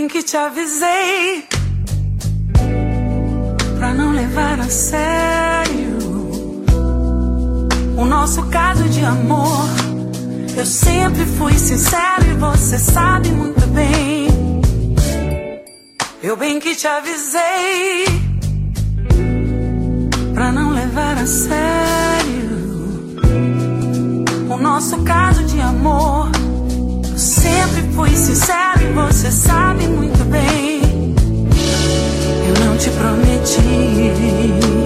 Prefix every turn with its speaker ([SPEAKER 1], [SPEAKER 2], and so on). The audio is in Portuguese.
[SPEAKER 1] bem que te avisei pra não levar a sério o nosso caso de amor. Eu sempre fui sincero e você sabe muito bem. Eu bem que te avisei pra não levar a sério o nosso caso de amor. Eu sempre fui sincero e você sabe muito bem. Eu não te prometi